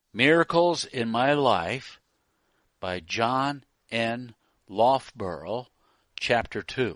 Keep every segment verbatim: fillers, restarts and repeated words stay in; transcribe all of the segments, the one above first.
Miracles in My Life by John N. Loughborough, Chapter two.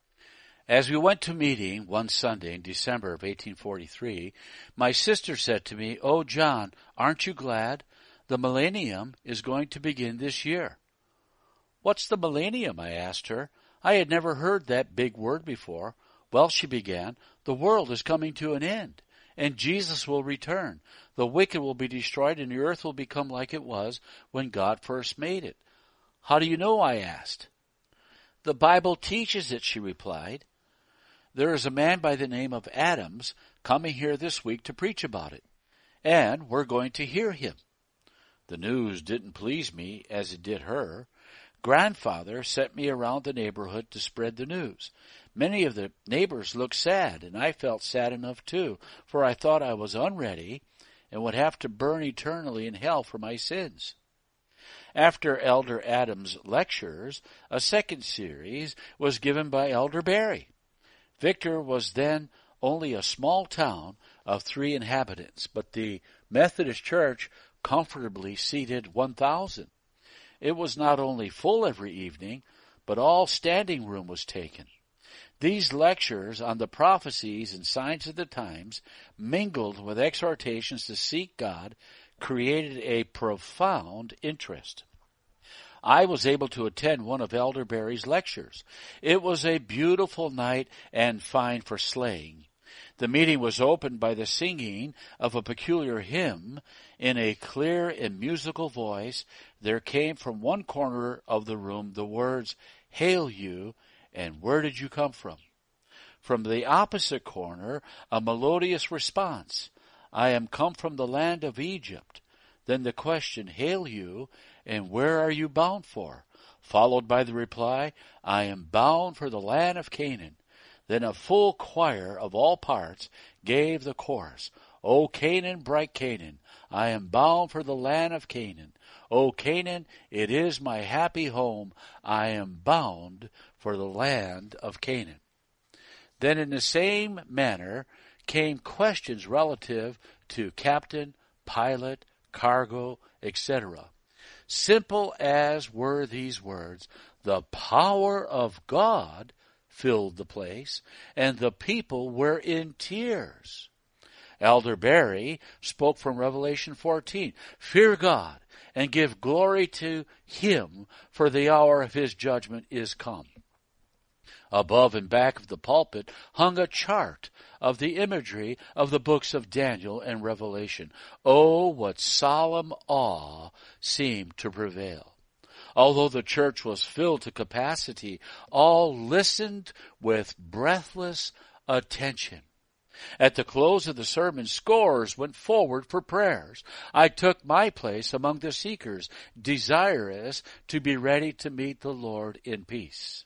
As we went to meeting one Sunday in December of eighteen forty-three, my sister said to me, "Oh, John, aren't you glad? The millennium is going to begin this year." "What's the millennium?" I asked her. I had never heard that big word before. "Well," she began, "the world is coming to an end, and Jesus will return. The wicked will be destroyed, and the earth will become like it was when God first made it." "How do you know?" I asked. "The Bible teaches it," she replied. "There is a man by the name of Adams coming here this week to preach about it, and we're going to hear him." The news didn't please me as it did her. Grandfather sent me around the neighborhood to spread the news. Many of the neighbors looked sad, and I felt sad enough too, for I thought I was unready and would have to burn eternally in hell for my sins. After Elder Adams' lectures, a second series was given by Elder Barry. Victor was then only a small town of three inhabitants, but the Methodist Church comfortably seated one thousand. It was not only full every evening, but all standing room was taken. These lectures on the prophecies and signs of the times, mingled with exhortations to seek God, created a profound interest. I was able to attend one of Elder Barry's lectures. It was a beautiful night and fine for sleighing. The meeting was opened by the singing of a peculiar hymn. In a clear and musical voice, there came from one corner of the room the words, "Hail you, and where did you come from?" From the opposite corner, a melodious response, "I am come from the land of Egypt." Then the question, "Hail you, and where are you bound for?" Followed by the reply, "I am bound for the land of Canaan." Then a full choir of all parts gave the chorus, "O Canaan, bright Canaan, I am bound for the land of Canaan. O Canaan, it is my happy home, I am bound for the land of Canaan." Then in the same manner came questions relative to captain, pilot, cargo, et cetera. Simple as were these words, the power of God filled the place, and the people were in tears. Elder Barry spoke from Revelation fourteen, "Fear God and give glory to Him, for the hour of His judgment is come." Above and back of the pulpit hung a chart of the imagery of the books of Daniel and Revelation. Oh, what solemn awe seemed to prevail. Although the church was filled to capacity, all listened with breathless attention. At the close of the sermon, scores went forward for prayers. I took my place among the seekers, desirous to be ready to meet the Lord in peace.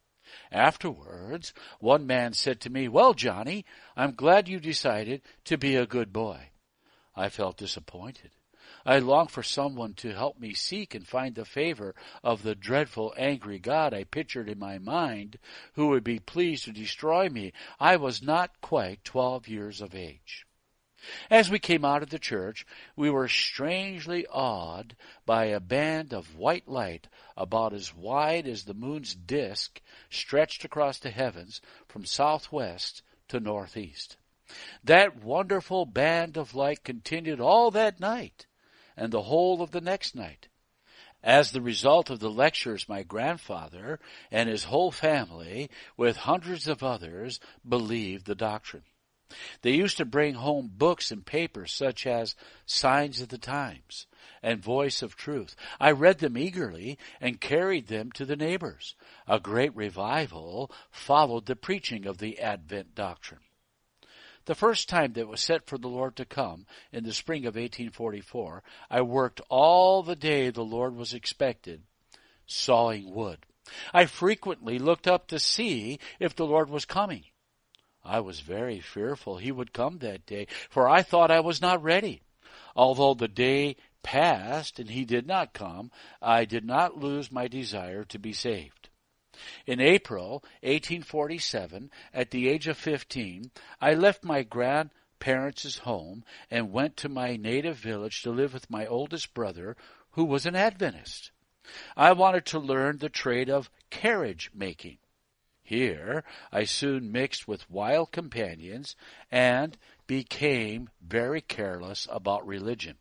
Afterwards, one man said to me, "Well, Johnny, I'm glad you decided to be a good boy." I felt disappointed. I longed for someone to help me seek and find the favor of the dreadful, angry God I pictured in my mind, who would be pleased to destroy me. I was not quite twelve years of age. As we came out of the church, we were strangely awed by a band of white light about as wide as the moon's disk stretched across the heavens from southwest to northeast. That wonderful band of light continued all that night and the whole of the next night. As the result of the lectures, my grandfather and his whole family, with hundreds of others, believed the doctrine. They used to bring home books and papers such as Signs of the Times and Voice of Truth. I read them eagerly and carried them to the neighbors. A great revival followed the preaching of the Advent doctrine. The first time that was set for the Lord to come, in the spring of eighteen forty-four, I worked all the day the Lord was expected, sawing wood. I frequently looked up to see if the Lord was coming. I was very fearful He would come that day, for I thought I was not ready. Although the day passed and He did not come, I did not lose my desire to be saved. In April eighteen forty-seven, at the age of fifteen, I left my grandparents' parents' home and went to my native village to live with my oldest brother, who was an Adventist. I wanted to learn the trade of carriage making. Here I soon mixed with wild companions and became very careless about religion.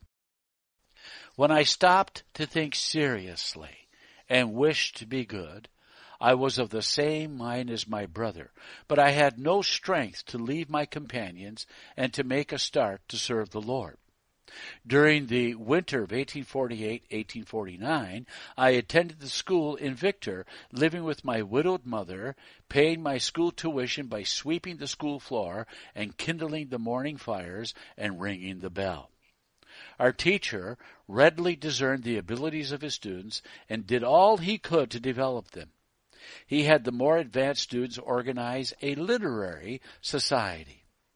When I stopped to think seriously and wished to be good, I was of the same mind as my brother, but I had no strength to leave my companions and to make a start to serve the Lord. During the winter of eighteen forty-eight eighteen forty-nine, I attended the school in Victor, living with my widowed mother, paying my school tuition by sweeping the school floor and kindling the morning fires and ringing the bell. Our teacher readily discerned the abilities of his students and did all he could to develop them. He had the more advanced students organize a literary society.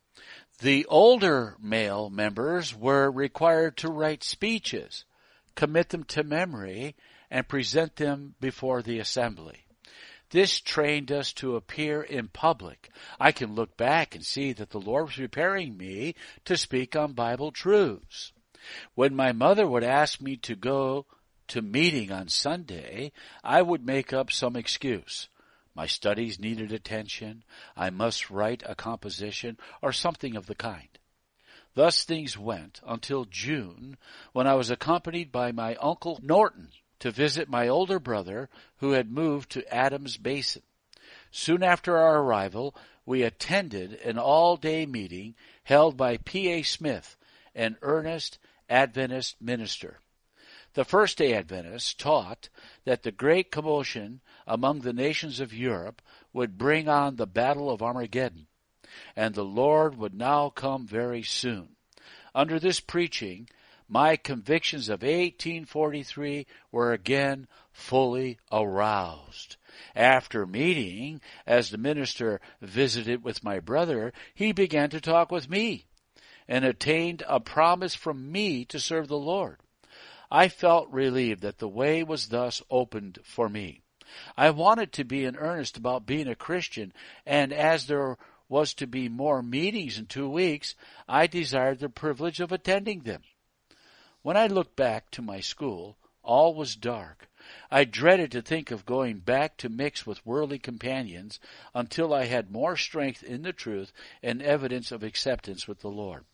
The older male members were required to write speeches, commit them to memory, and present them before the assembly. This trained us to appear in public. I can look back and see that the Lord was preparing me to speak on Bible truths. When my mother would ask me to go to meeting on Sunday, I would make up some excuse. My studies needed attention, I must write a composition, or something of the kind. Thus things went until June, when I was accompanied by my Uncle Norton to visit my older brother, who had moved to Adams Basin. Soon after our arrival, we attended an all-day meeting held by P A Smith, an earnest Adventist minister. The First-day Adventists taught that the great commotion among the nations of Europe would bring on the battle of Armageddon, and the Lord would now come very soon. Under this preaching, my convictions of eighteen forty-three were again fully aroused. After meeting, as the minister visited with my brother, he began to talk with me, and attained a promise from me to serve the Lord. I felt relieved that the way was thus opened for me. I wanted to be in earnest about being a Christian, and as there was to be more meetings in two weeks, I desired the privilege of attending them. When I looked back to my school, all was dark. I dreaded to think of going back to mix with worldly companions until I had more strength in the truth and evidence of acceptance with the Lord.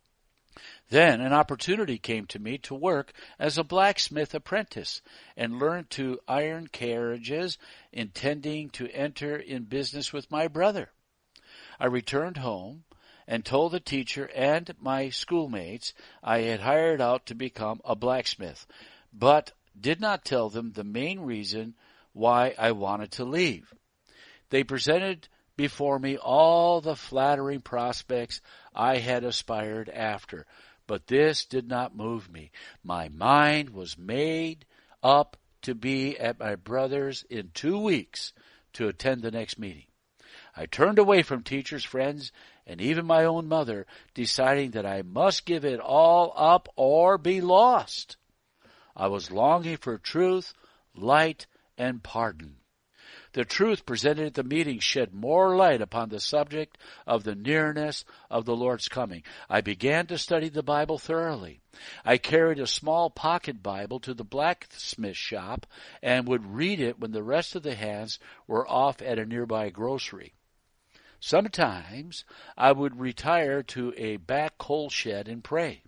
Then an opportunity came to me to work as a blacksmith apprentice and learn to iron carriages, intending to enter in business with my brother. I returned home and told the teacher and my schoolmates I had hired out to become a blacksmith, but did not tell them the main reason why I wanted to leave. They presented before me all the flattering prospects I had aspired after, but this did not move me. My mind was made up to be at my brother's in two weeks to attend the next meeting. I turned away from teachers, friends, and even my own mother, deciding that I must give it all up or be lost. I was longing for truth, light, and pardon. The truth presented at the meeting shed more light upon the subject of the nearness of the Lord's coming. I began to study the Bible thoroughly. I carried a small pocket Bible to the blacksmith shop and would read it when the rest of the hands were off at a nearby grocery. Sometimes I would retire to a back coal shed and pray.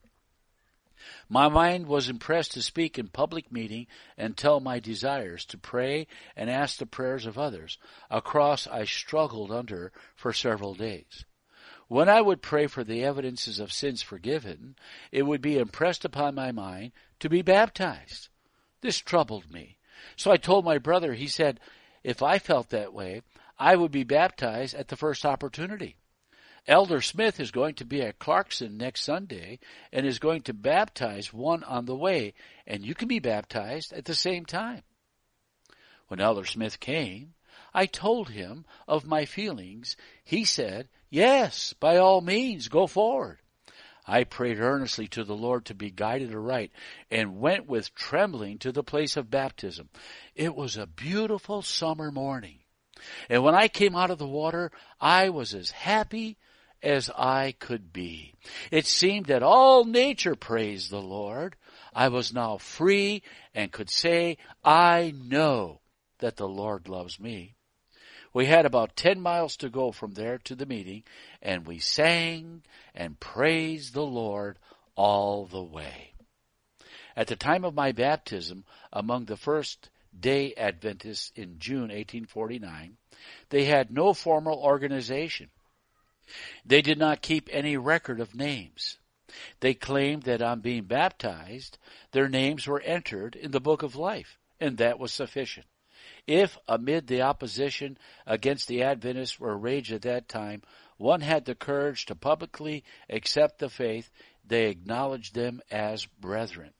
My mind was impressed to speak in public meeting and tell my desires, to pray and ask the prayers of others, a cross I struggled under for several days. When I would pray for the evidences of sins forgiven, it would be impressed upon my mind to be baptized. This troubled me. So I told my brother, he said, if I felt that way, I would be baptized at the first opportunity. Elder Smith is going to be at Clarkson next Sunday and is going to baptize one on the way, and you can be baptized at the same time. When Elder Smith came, I told him of my feelings. He said, yes, by all means, go forward. I prayed earnestly to the Lord to be guided aright and went with trembling to the place of baptism. It was a beautiful summer morning, and when I came out of the water, I was as happy as I could be. It seemed that all nature praised the Lord. I was now free and could say, I know that the Lord loves me. We had about ten miles to go from there to the meeting, and we sang and praised the Lord all the way. At the time of my baptism, among the First-day Adventists in June eighteen forty-nine, they had no formal organization. They did not keep any record of names. They claimed that on being baptized, their names were entered in the book of life, and that was sufficient. If, amid the opposition against the Adventists were raged at that time, one had the courage to publicly accept the faith, they acknowledged them as brethren.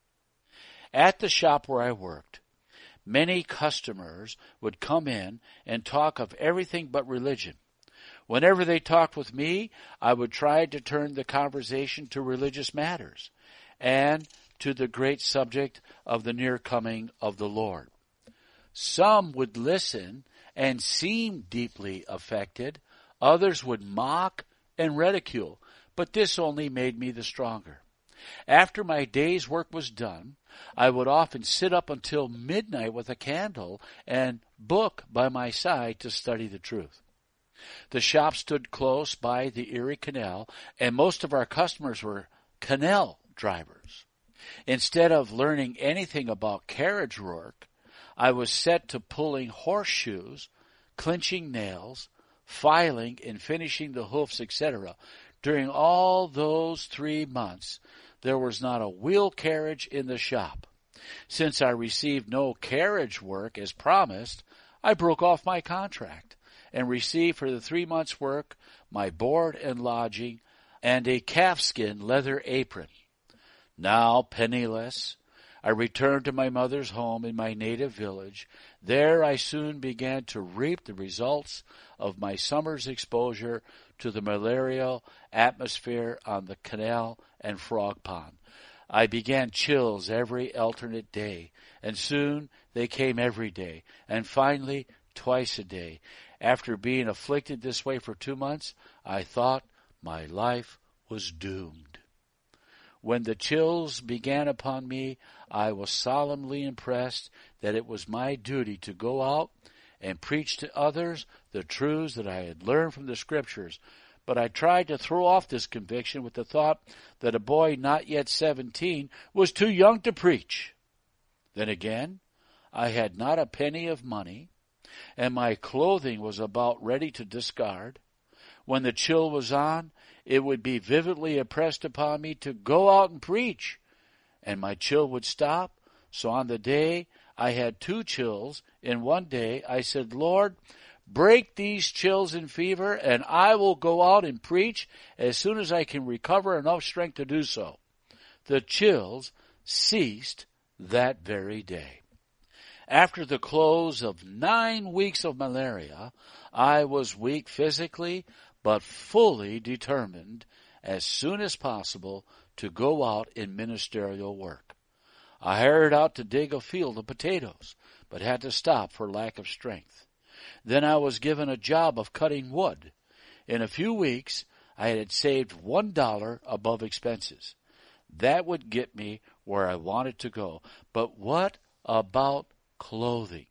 At the shop where I worked, many customers would come in and talk of everything but religion. Whenever they talked with me, I would try to turn the conversation to religious matters and to the great subject of the near coming of the Lord. Some would listen and seem deeply affected. Others would mock and ridicule, but this only made me the stronger. After my day's work was done, I would often sit up until midnight with a candle and book by my side to study the truth. The shop stood close by the Erie Canal, and most of our customers were canal drivers. Instead of learning anything about carriage work, I was set to pulling horseshoes, clinching nails, filing and finishing the hoofs, et cetera. During all those three months, there was not a wheel carriage in the shop. Since I received no carriage work as promised, I broke off my contract and received for the three months' work my board and lodging and a calfskin leather apron. Now penniless, I returned to my mother's home in my native village. There I soon began to reap the results of my summer's exposure to the malarial atmosphere on the canal and frog pond. I began chills every alternate day, and soon they came every day, and finally twice a day. After being afflicted this way for two months, I thought my life was doomed. When the chills began upon me, I was solemnly impressed that it was my duty to go out and preach to others the truths that I had learned from the Scriptures. But I tried to throw off this conviction with the thought that a boy not yet seventeen was too young to preach. Then again, I had not a penny of money, and my clothing was about ready to discard. When the chill was on, it would be vividly impressed upon me to go out and preach, and my chill would stop. So on the day I had two chills in one day, I said, Lord, break these chills and fever, and I will go out and preach as soon as I can recover enough strength to do so. The chills ceased that very day. After the close of nine weeks of malaria, I was weak physically, but fully determined as soon as possible to go out in ministerial work. I hired out to dig a field of potatoes, but had to stop for lack of strength. Then I was given a job of cutting wood. In a few weeks, I had saved one dollar above expenses. That would get me where I wanted to go. But what about clothing?